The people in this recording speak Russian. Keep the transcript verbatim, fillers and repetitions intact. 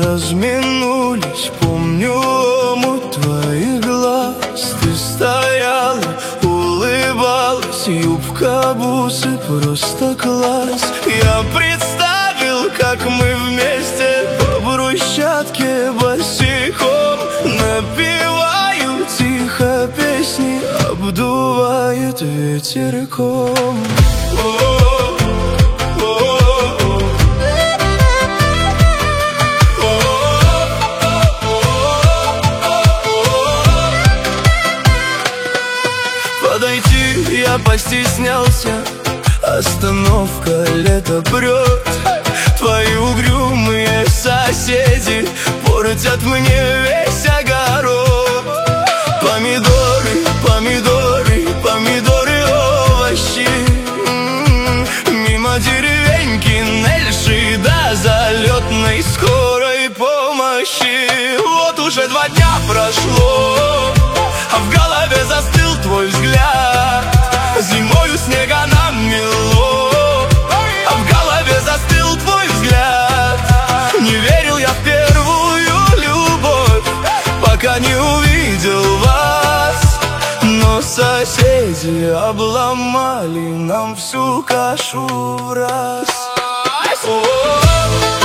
разминулись, помню омут твоих глаз. Ты стояла, улыбалась, юбка, бусы, просто класс. Я представил, как мы вместе по брусчатке босиком. Напеваю тихо песни, обдувает ветерком. Подойти я постеснялся, остановка, лето прет. Твои угрюмые соседи портят мне весь огород. Помидоры, помидоры, помидоры, овощи. Мимо деревеньки Нельши до залетной скорой помощи. Вот уже два дня прошло, а в голове застыл твой взгляд. Зимою снега намело, а в голове застыл твой взгляд. Не верил я в первую любовь, пока не увидел вас. Но соседи обломали нам всю кашу в раз. О-о-о.